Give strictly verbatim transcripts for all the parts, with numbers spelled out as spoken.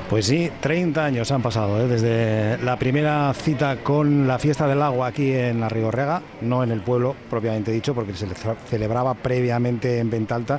Pues sí, treinta años han pasado, ¿eh? Desde la primera cita con la fiesta del agua aquí en Arrigorriaga, no en el pueblo propiamente dicho, porque se celebraba previamente en Ventalta,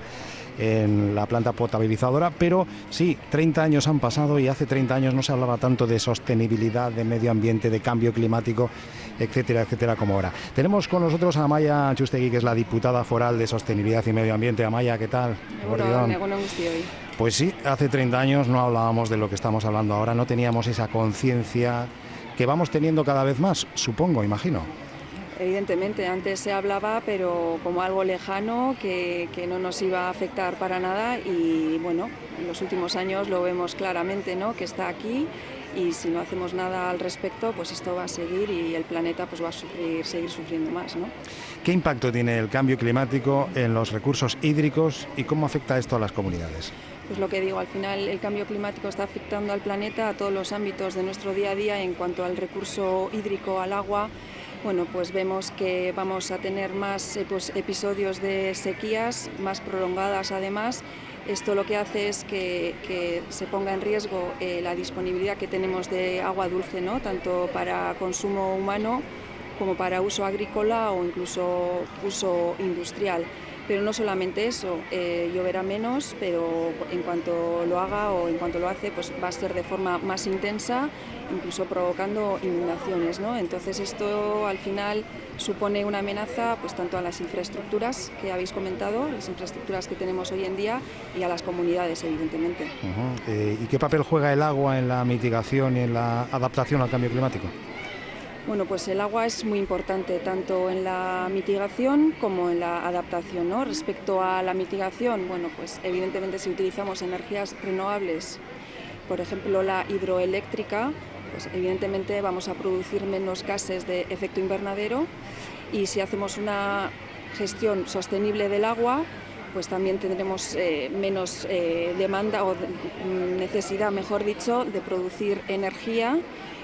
en la planta potabilizadora, pero sí, treinta años han pasado y hace treinta años no se hablaba tanto de sostenibilidad, de medio ambiente, de cambio climático, etcétera, etcétera, como ahora. Tenemos con nosotros a Amaia Txustegui, que es la diputada foral de Sostenibilidad y Medio Ambiente. Amaia, ¿qué tal? Egunon, egunon guztioi. Pues sí, hace treinta años no hablábamos de lo que estamos hablando ahora, no teníamos esa conciencia que vamos teniendo cada vez más, supongo, imagino. Evidentemente, antes se hablaba, pero como algo lejano, que, que no nos iba a afectar para nada y bueno, en los últimos años lo vemos claramente, ¿no?, que está aquí y si no hacemos nada al respecto, pues esto va a seguir y el planeta pues va a sufrir, seguir sufriendo más, ¿no? ¿Qué impacto tiene el cambio climático en los recursos hídricos y cómo afecta esto a las comunidades? Pues lo que digo, al final el cambio climático está afectando al planeta, a todos los ámbitos de nuestro día a día. En cuanto al recurso hídrico, al agua, bueno, pues vemos que vamos a tener más episodios de sequías, más prolongadas además. Esto lo que hace es que, que se ponga en riesgo eh, la disponibilidad que tenemos de agua dulce, ¿no?, tanto para consumo humano como para uso agrícola o incluso uso industrial. Pero no solamente eso, eh, lloverá menos, pero en cuanto lo haga o en cuanto lo hace, pues va a ser de forma más intensa, incluso provocando inundaciones, ¿no? Entonces esto al final supone una amenaza pues tanto a las infraestructuras que habéis comentado, las infraestructuras que tenemos hoy en día, y a las comunidades, evidentemente. Uh-huh. eh, ¿Y qué papel juega el agua en la mitigación y en la adaptación al cambio climático? Bueno, pues el agua es muy importante tanto en la mitigación como en la adaptación, ¿no? Respecto a la mitigación, bueno, pues evidentemente si utilizamos energías renovables, por ejemplo la hidroeléctrica, pues evidentemente vamos a producir menos gases de efecto invernadero, y si hacemos una gestión sostenible del agua, pues también tendremos eh, menos eh, demanda o necesidad, mejor dicho, de producir energía.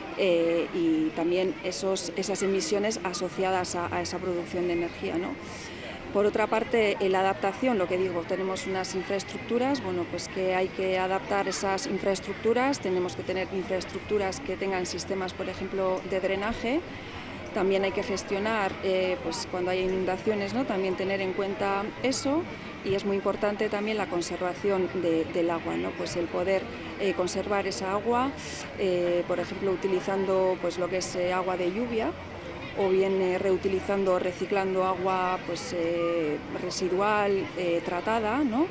Eh, y también esos, esas emisiones asociadas a, a esa producción de energía, ¿no? Por otra parte, en la adaptación, lo que digo, tenemos unas infraestructuras, bueno, pues que hay que adaptar esas infraestructuras, tenemos que tener infraestructuras que tengan sistemas, por ejemplo, de drenaje. También hay que gestionar, eh, pues cuando hay inundaciones, ¿no?, también tener en cuenta eso. Y es muy importante también la conservación de, del agua, ¿no? Pues el poder eh, conservar esa agua, eh, por ejemplo, utilizando pues lo que es eh, agua de lluvia, o bien eh, reutilizando o reciclando agua pues eh, residual eh, tratada, ¿no?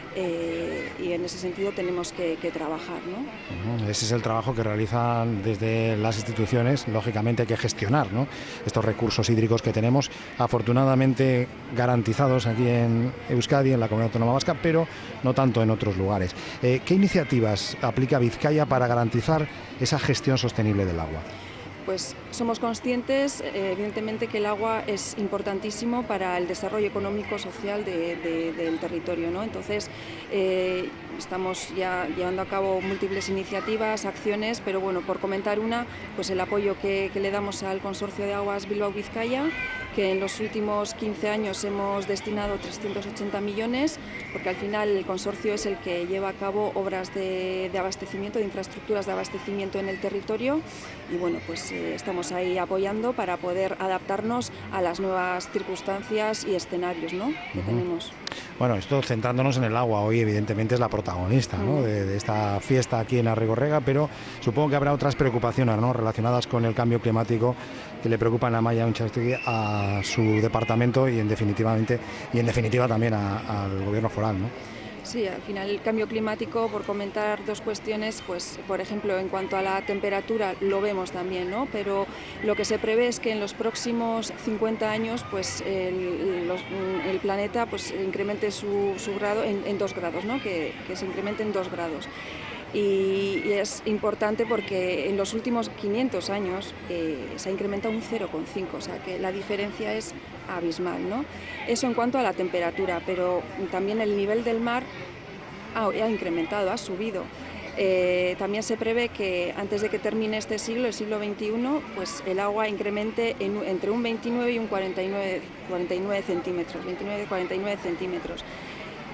Eh, y en ese sentido tenemos que, que trabajar, ¿no? Ese es el trabajo que realizan desde las instituciones. Lógicamente hay que gestionar, ¿no?, estos recursos hídricos que tenemos, afortunadamente garantizados aquí en Euskadi, en la Comunidad Autónoma Vasca, pero no tanto en otros lugares. Eh, ¿Qué iniciativas aplica Vizcaya para garantizar esa gestión sostenible del agua? Pues somos conscientes, eh, evidentemente, que el agua es importantísimo para el desarrollo económico social de, de, del territorio, ¿no? Entonces, eh, estamos ya llevando a cabo múltiples iniciativas, acciones, pero bueno, por comentar una, pues el apoyo que, que le damos al Consorcio de Aguas Bilbao-Vizcaya, que en los últimos quince años hemos destinado trescientos ochenta millones, porque al final el consorcio es el que lleva a cabo obras de, de abastecimiento, de infraestructuras de abastecimiento en el territorio, y bueno, pues eh, estamos ahí apoyando para poder adaptarnos a las nuevas circunstancias y escenarios, ¿no?, que uh-huh. tenemos. Bueno, esto centrándonos en el agua, hoy evidentemente es la protagonista, ¿no?, uh-huh. de, de esta fiesta aquí en Arrigorriaga, pero supongo que habrá otras preocupaciones, ¿no?, relacionadas con el cambio climático que le preocupan a Amaia Txustegui, a su departamento y en definitivamente y en definitiva también a, al gobierno foral, ¿no? Sí, al final el cambio climático, por comentar dos cuestiones, pues por ejemplo en cuanto a la temperatura lo vemos también, ¿no? Pero lo que se prevé es que en los próximos cincuenta años pues el, los, el planeta pues incremente su, su grado en, en dos grados, ¿no? Que, que se incremente en dos grados. Y, y es importante porque en los últimos quinientos años eh, se ha incrementado un cero coma cinco, o sea que la diferencia es abismal, ¿no? Eso en cuanto a la temperatura, pero también el nivel del mar ha, ha incrementado, ha subido. Eh, también se prevé que antes de que termine este siglo, el siglo veintiuno, pues el agua incremente en, entre un veintinueve y un cuarenta y nueve, cuarenta y nueve centímetros, veintinueve a cuarenta y nueve centímetros.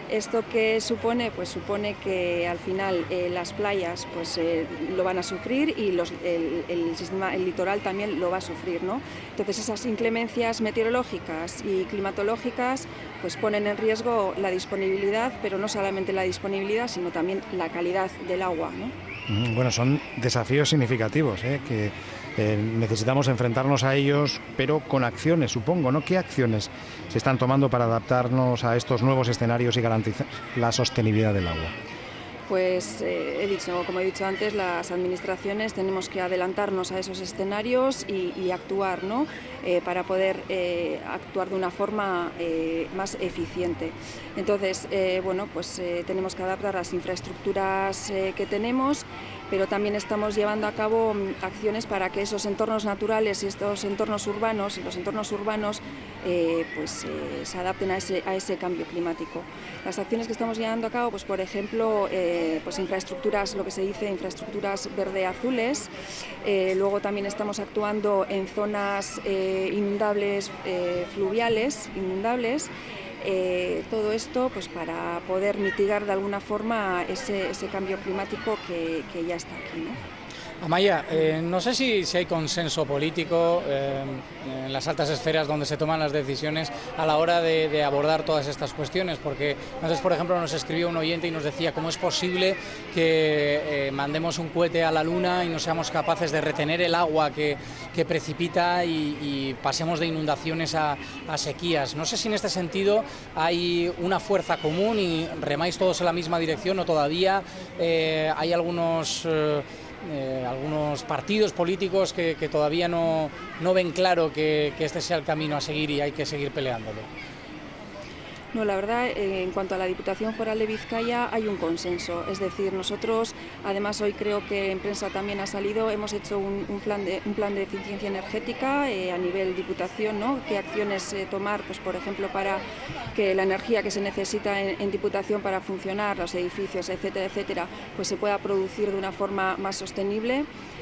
¿Esto qué supone? Pues supone que al final eh, las playas pues, eh, lo van a sufrir y los, el, el, sistema, el litoral también lo va a sufrir, ¿no? Entonces esas inclemencias meteorológicas y climatológicas pues, ponen en riesgo la disponibilidad, pero no solamente la disponibilidad, sino también la calidad del agua, ¿no? Bueno, son desafíos significativos, ¿eh? que eh, necesitamos enfrentarnos a ellos, pero con acciones, supongo, ¿no? ¿Qué acciones se están tomando para adaptarnos a estos nuevos escenarios y garantizar la sostenibilidad del agua? Pues eh, he dicho, como he dicho antes, las administraciones tenemos que adelantarnos a esos escenarios y, y actuar, ¿no? Eh, para poder eh, actuar de una forma eh, más eficiente. Entonces, eh, bueno, pues eh, tenemos que adaptar las infraestructuras eh, que tenemos, pero también estamos llevando a cabo acciones para que esos entornos naturales y estos entornos urbanos y los entornos urbanos eh, pues, eh, se adapten a ese, a ese cambio climático. Las acciones que estamos llevando a cabo, pues por ejemplo, eh, pues infraestructuras, lo que se dice infraestructuras verde-azules, eh, luego también estamos actuando en zonas eh, inundables, eh, fluviales, inundables. Eh, todo esto pues para poder mitigar de alguna forma ese, ese cambio climático que, que ya está aquí, ¿no? Amaya, eh, no sé si, si hay consenso político eh, en las altas esferas donde se toman las decisiones a la hora de, de abordar todas estas cuestiones, porque antes, por ejemplo, nos escribió un oyente y nos decía cómo es posible que eh, mandemos un cohete a la Luna y no seamos capaces de retener el agua que, que precipita y, y pasemos de inundaciones a, a sequías. No sé si en este sentido hay una fuerza común y remáis todos en la misma dirección o todavía eh, hay algunos... Eh, Eh, algunos partidos políticos que, que todavía no, no ven claro que, que este sea el camino a seguir y hay que seguir peleándolo. No, la verdad, eh, en cuanto a la Diputación Foral de Vizcaya hay un consenso, es decir, nosotros, además hoy creo que en prensa también ha salido, hemos hecho un, un, plan, de, un plan de eficiencia energética eh, a nivel Diputación, ¿no? ¿Qué acciones eh, tomar, pues por ejemplo, para que la energía que se necesita en, en Diputación para funcionar, los edificios, etcétera, etcétera, pues se pueda producir de una forma más sostenible?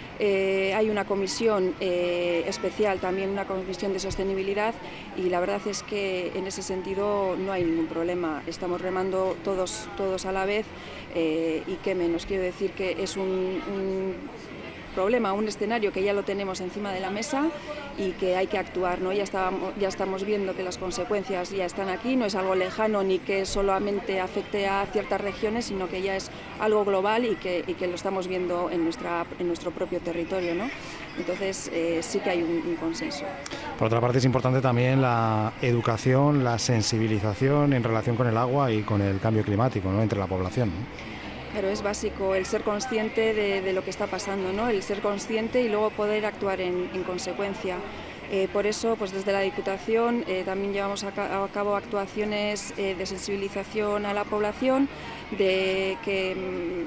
Eh, hay una comisión eh, especial, también una comisión de sostenibilidad, y la verdad es que en ese sentido no hay ningún problema. Estamos remando todos, todos a la vez eh, y qué menos. Quiero decir que es un, un problema, un escenario que ya lo tenemos encima de la mesa y que hay que actuar, ¿no? Ya, estábamos, ya estamos viendo que las consecuencias ya están aquí, no es algo lejano ni que solamente afecte a ciertas regiones, sino que ya es algo global y que, y que lo estamos viendo en, nuestra, en nuestro propio territorio, ¿no? Entonces eh, sí que hay un, un consenso. Por otra parte es importante también la educación, la sensibilización en relación con el agua y con el cambio climático, ¿no? Entre la población, ¿no? Pero es básico el ser consciente de, de lo que está pasando, ¿no? El ser consciente y luego poder actuar en, en consecuencia. Eh, por eso, pues desde la Diputación eh, también llevamos a, ca a cabo actuaciones eh, de sensibilización a la población, de que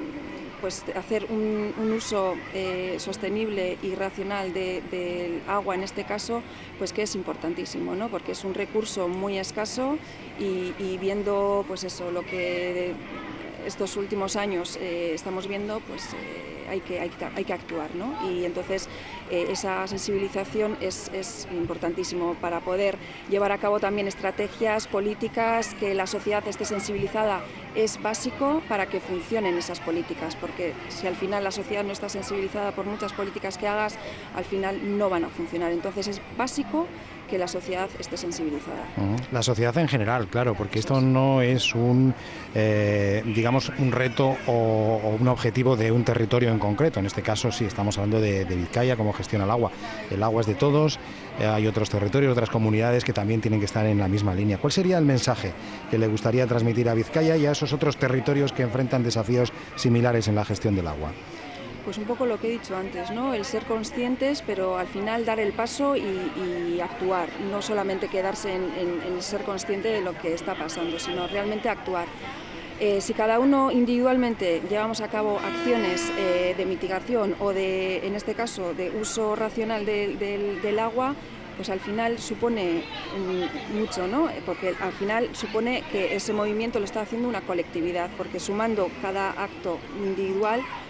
pues hacer un, un uso eh, sostenible y racional del de agua en este caso, pues que es importantísimo, ¿no? Porque es un recurso muy escaso y, y viendo pues eso, lo que estos últimos años eh, estamos viendo, pues eh, hay, que, hay, que, hay que actuar, ¿no? Y entonces eh, esa sensibilización es, es importantísimo para poder llevar a cabo también estrategias políticas, que la sociedad esté sensibilizada es básico para que funcionen esas políticas, porque si al final la sociedad no está sensibilizada por muchas políticas que hagas, al final no van a funcionar. Entonces es básico que la sociedad esté sensibilizada. La sociedad en general, claro, porque esto no es un, eh, digamos, un reto o, o un objetivo de un territorio en concreto. En este caso sí, estamos hablando de, de Vizcaya, cómo gestiona el agua. El agua es de todos, eh, hay otros territorios, otras comunidades que también tienen que estar en la misma línea. ¿Cuál sería el mensaje que le gustaría transmitir a Vizcaya y a esos otros territorios que enfrentan desafíos similares en la gestión del agua? Pues un poco lo que he dicho antes, ¿no? El ser conscientes, pero al final dar el paso y, y actuar, no solamente quedarse en, en, en ser consciente de lo que está pasando, sino realmente actuar. Eh, si cada uno individualmente llevamos a cabo acciones eh, de mitigación o de, en este caso, de uso racional de, de, del agua, pues al final supone mucho, ¿no? Porque al final supone que ese movimiento lo está haciendo una colectividad, porque sumando cada acto individual,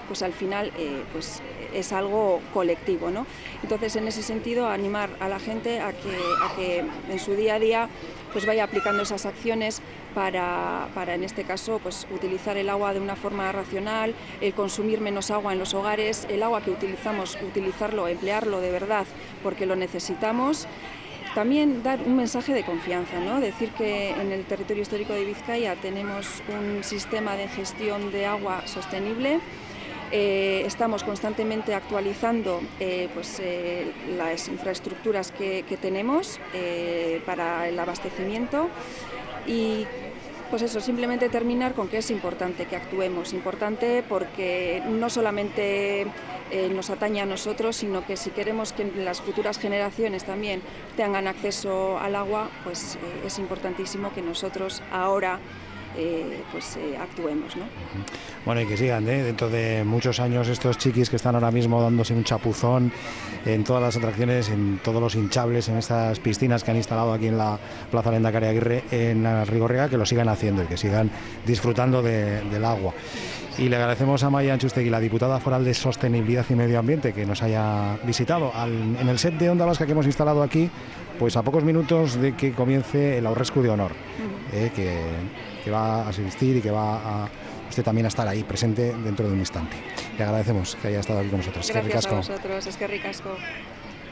pues al final eh, pues es algo colectivo, ¿no? Entonces, en ese sentido, animar a la gente a que, a que en su día a día pues vaya aplicando esas acciones para, para, en este caso, pues utilizar el agua de una forma racional, el consumir menos agua en los hogares, el agua que utilizamos, utilizarlo, emplearlo de verdad porque lo necesitamos. También dar un mensaje de confianza, ¿no? Decir que en el territorio histórico de Vizcaya tenemos un sistema de gestión de agua sostenible. Eh, estamos constantemente actualizando eh, pues, eh, las infraestructuras que, que tenemos eh, para el abastecimiento y pues eso, simplemente terminar con que es importante que actuemos, importante porque no solamente eh, nos atañe a nosotros, sino que si queremos que las futuras generaciones también tengan acceso al agua, pues eh, es importantísimo que nosotros ahora Eh, pues eh, actuemos, ¿no? Bueno, y que sigan, ¿eh? Dentro de muchos años estos chiquis que están ahora mismo dándose un chapuzón en todas las atracciones, en todos los hinchables, en estas piscinas que han instalado aquí en la Plaza Lehendakari Aguirre en la Rigorriaga, que lo sigan haciendo y que sigan disfrutando de, del agua. Y le agradecemos a Maia Antxustegui, la diputada foral de Sostenibilidad y Medio Ambiente, que nos haya visitado al, en el set de Onda Vasca que hemos instalado aquí, pues a pocos minutos de que comience el Aurrescu de Honor, eh, que, que va a asistir y que va a usted también a estar ahí presente dentro de un instante. Le agradecemos que haya estado aquí con nosotros. Gracias a vosotros, es que ricasco.